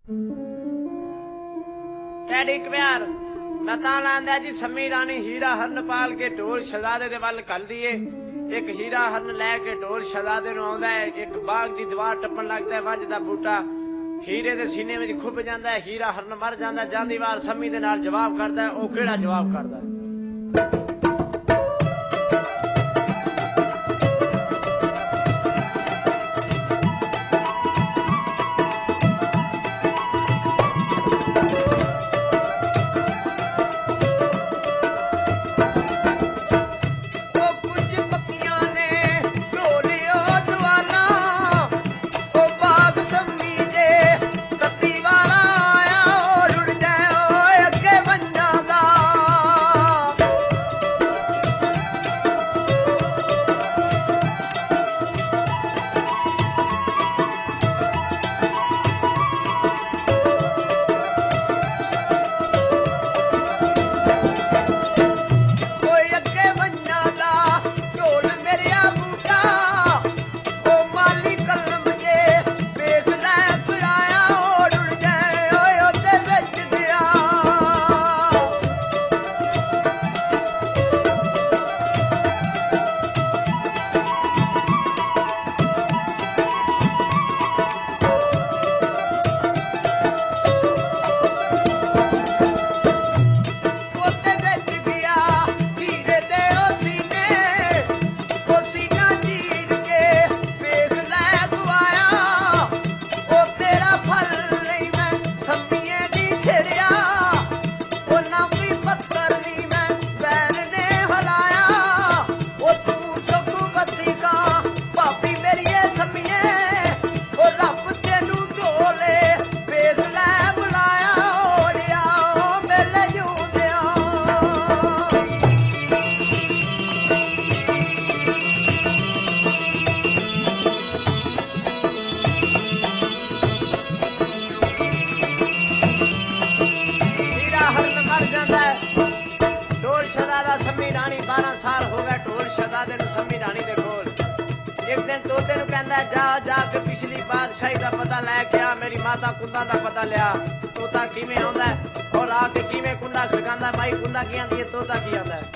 Daddy प्यार लता लांदा जी सम्मी रानी हीरा हरन पाल के ढोल शहजादे दे वल घल दिए। एक हीरा हरन लैके ढोल शहजादे नूं आउंदा है। एक बाग दी दीवार टप्पण लगदा है। वजदा बूटा हीरे दे सीने विच खुभ जांदा है। हीरा हरन मर जांदा। जांदी वार सम्मी दे नाल जवाब करदा है। ओ किहड़ा जवाब करदा है? सम्मी रानी 12 साल हो गए ढोल शहजादे नूं सम्मी रानी दे कोल। एक दिन तोते नूं कहंदा जा जाके पिछली बादशाही दा पता लैके आ। मेरी माता कुंदा दा पता लिया। तोता किवें आउंदा और आके किवें कुंदा खड़कांदा। माई कुंदा की आंदी है, तोता की आंदा है?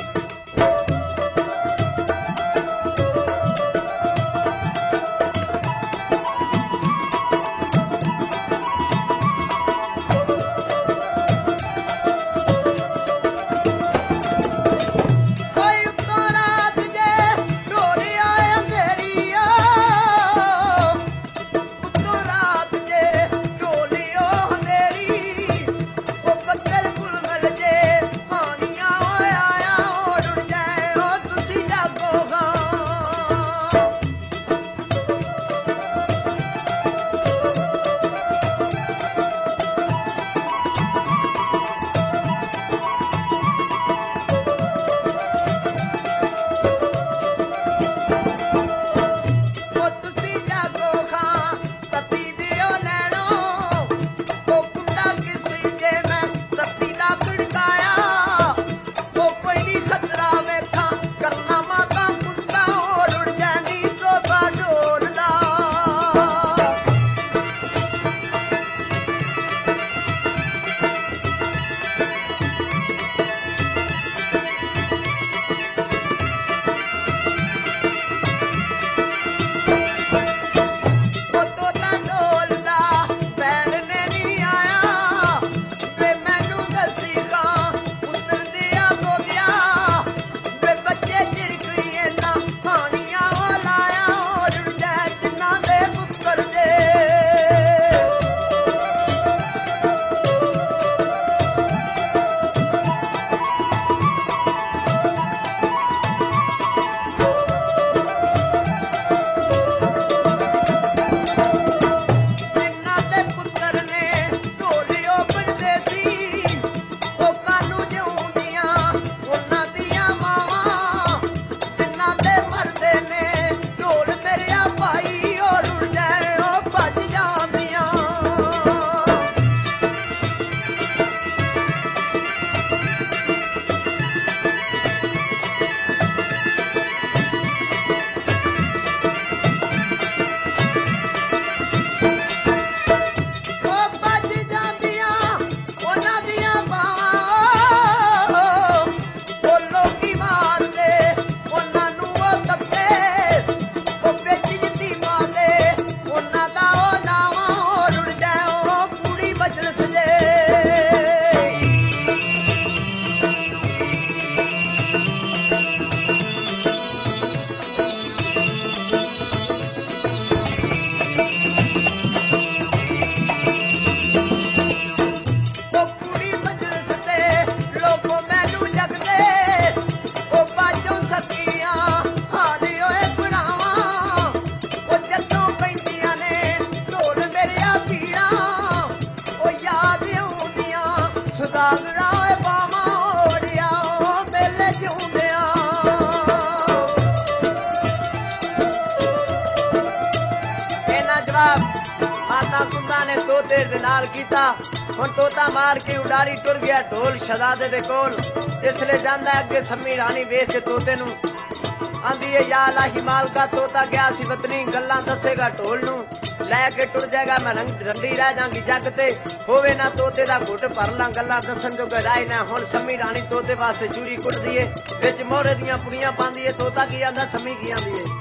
माता कुंदा ने तोते दे नाल कीता। हुण तोता मार के उडारी टुर गया ढोल शहजादे दे कोल। इसलिए जांदा अगे सम्मी रानी वेख के तोते नूं आंदी है या लाही मालका तोता गया सी वतनी गल्लां दसेगा ढोल नूं लैके टुर जाएगा मैं रंडी रह जांगी जग ते होवे ना तोते दा घुट भर लां गल्लां दसन जो गराए ना। हुण सम्मी रानी तोते वास्ते चूड़ी कुट दिए विच मोहरे दियां पुड़ियां पांदी है। तोता की आंदा सम्मी की आंदी है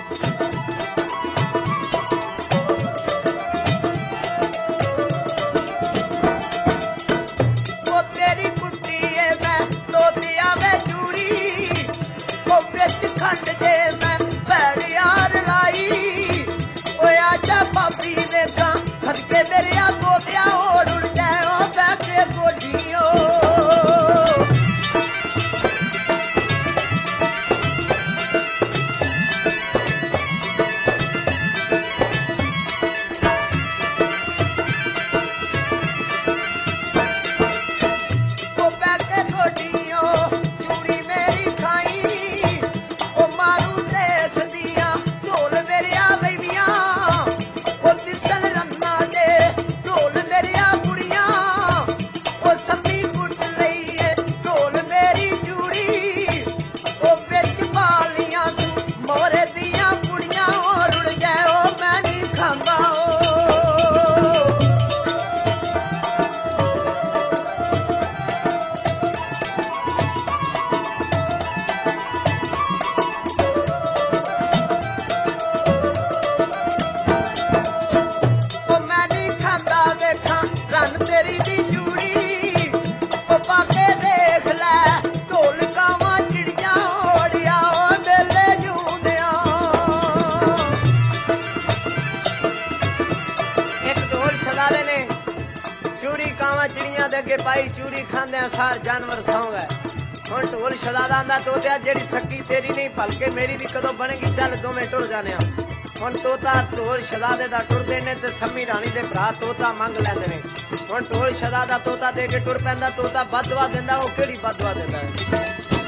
खंड दे मैं पैर यार लाई ओ आजा पापी वेगा सदके मेरे आ गोदिया ओड़ उड़ जाओ बैठे गोलियों। पाई चूरी खांदे सार जानवर सौ गए। हुण ढोल शहजादा आंदा तोतिया जेड़ी सकी तेरी नहीं भलके मेरी भी कदों बनेगी चल दोवें टुर जाने। हुण तोता ढोल शहजादे दा टुरदे ने ते सम्मी रानी दे भरा तोता मंग लैंदे ने। हुण ढोल शहजादा तोता दे के टुर पैंदा तोता बददुआ दिंदा ओ केड़ी बददुआ दिंदा है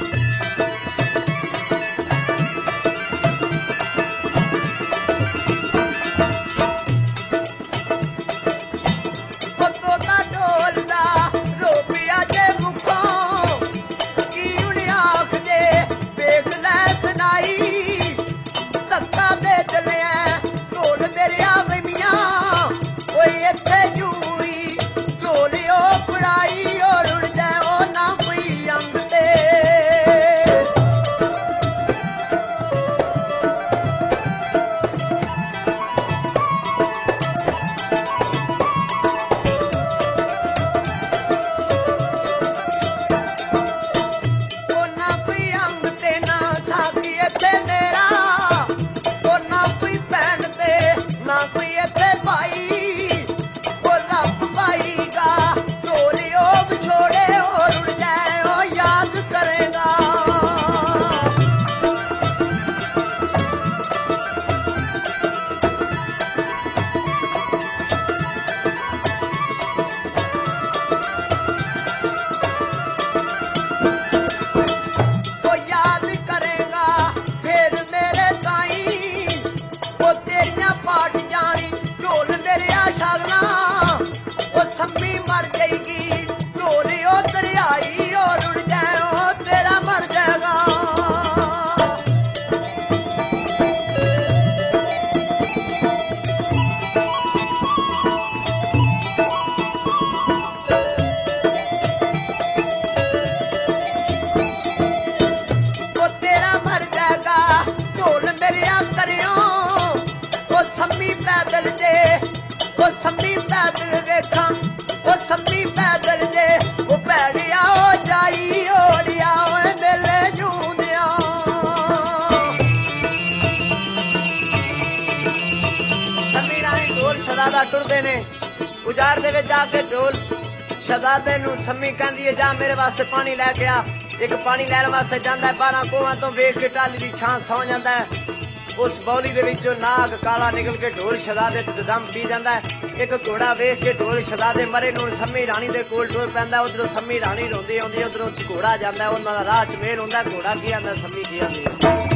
शहजादा टुरदे ने उजाड़ दे विच जाके ढोल शहजादे नूं सम्मी कहंदी है जा मेरे वास्ते पानी लैके आ। एक पानी लैण वास्ते जांदा है 12 कोहां तो वेख के टाली दी छां सौ जांदा है। उस बौली दे विचों नाग काला निकल के ढोल शहजादे ते दम पी जांदा है। एक घोड़ा वेख के ढोल शहजादे मरे नूं सम्मी रानी दे कोल टुर पैंदा। उधरों सम्मी रानी रोंदी आउंदी उधरों घोड़ा जांदा है। उन्हां दा राह च मेल हुंदा घोड़ा की आंदा सम्मी की आंदी है।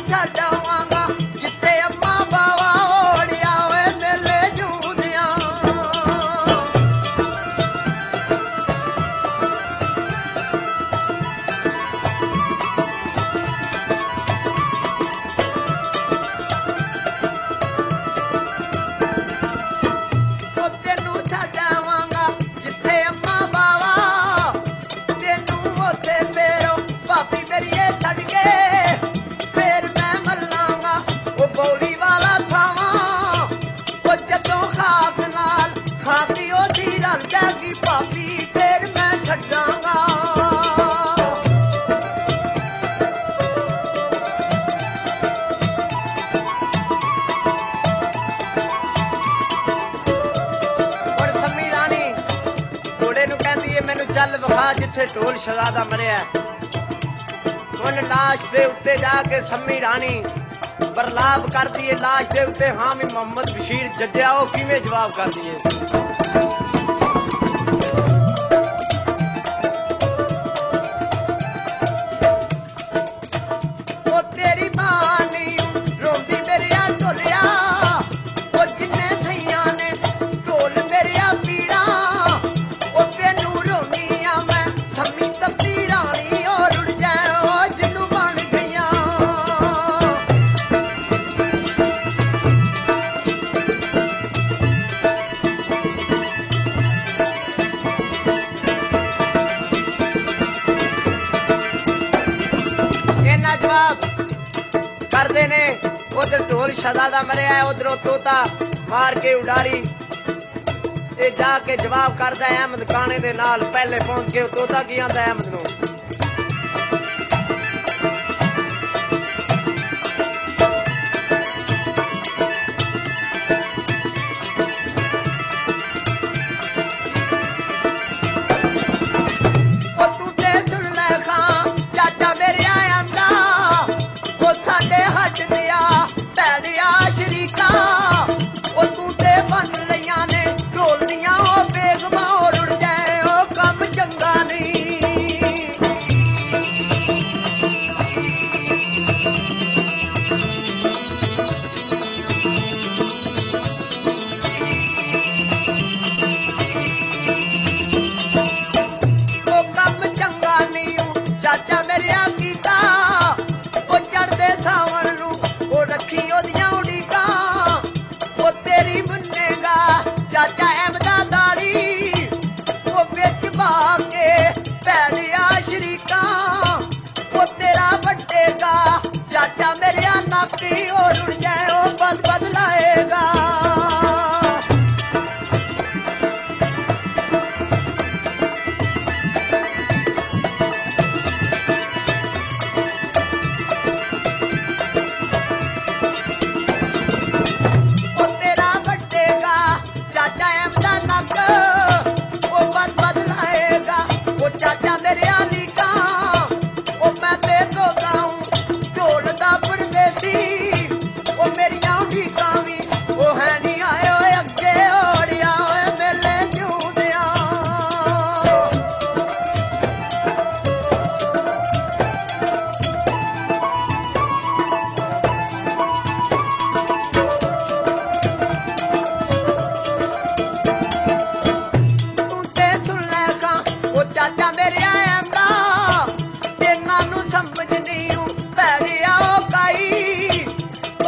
ਛੱਡ ਆਵਾਂਗਾ ਜਿੱਥੇ ਅੰਮਾ ਬਾਵਾ ਓੜਿਆ ਓਏ ਮੇਲੇ ਜੂਦਿਆਂ ਭਾਬੀ ਫੇਰ ਮੈਂ ਛੱਡਾਂਗਾ ਹੁਣ ਸੰਮੀ ਰਾਣੀ ਘੋੜੇ ਨੂੰ ਕਹਿੰਦੀ ਏ ਮੈਨੂੰ ਚੱਲ ਵਿਖਾ ਜਿੱਥੇ ਢੋਲ ਸ਼ਹਜ਼ਾਦਾ ਮਰਿਆ ਹੁਣ ਲਾਸ਼ ਦੇ ਉੱਤੇ ਜਾ ਕੇ ਸੰਮੀ ਰਾਣੀ ਬਰਲਾਪ ਕਰਦੀ ਏ ਲਾਸ਼ ਦੇ ਉੱਤੇ ਹਾਂ ਵੀ ਮੁਹੰਮਦ ਬਸ਼ੀਰ ਜੱਜਿਆ ਉਹ ਕਿਵੇਂ ਜਵਾਬ ਕਰਦੀ ਏ ਕਰਦੇ ਨੇ ਉਧਰ ਢੋਲ ਸ਼ਹਜ਼ਾਦਾ ਮਰਿਆ ਉਧਰੋਂ ਤੋਤਾ ਮਾਰ ਕੇ ਉਡਾਰੀ ਤੇ ਜਾ ਕੇ ਜਵਾਬ ਕਰਦਾ ਅਹਿਮਦ ਕਾਣੇ ਦੇ ਨਾਲ ਪਹਿਲੇ ਪਹੁੰਚ ਕੇ ਤੋਤਾ ਕੀ ਆਂਦਾ ਅਹਿਮਦ ਨੂੰ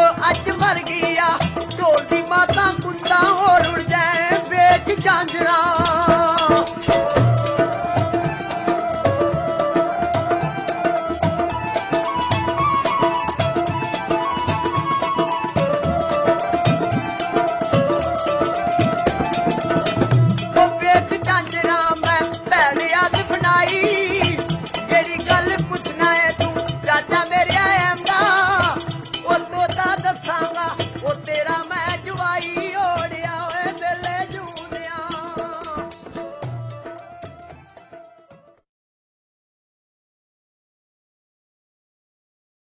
ਢੋਲ ਦੀ ਮਾਤਾ ਕੁੰਦਾ ਹੋਰ ਉੜ ਜਾਏ ਵੇਚ ਝਾਂਜਰਾਂ